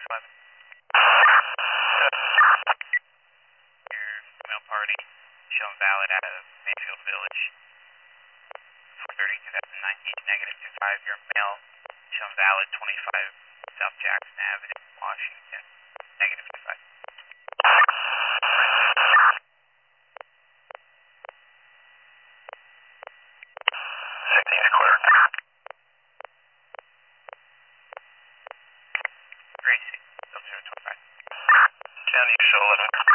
Your female party shown valid out of Mayfield Village. 4/30/2019, -25. Your male shown valid 25 South Jackson Avenue, Washington, -25. 16's clear. Gracie, 025. 10, you show 11.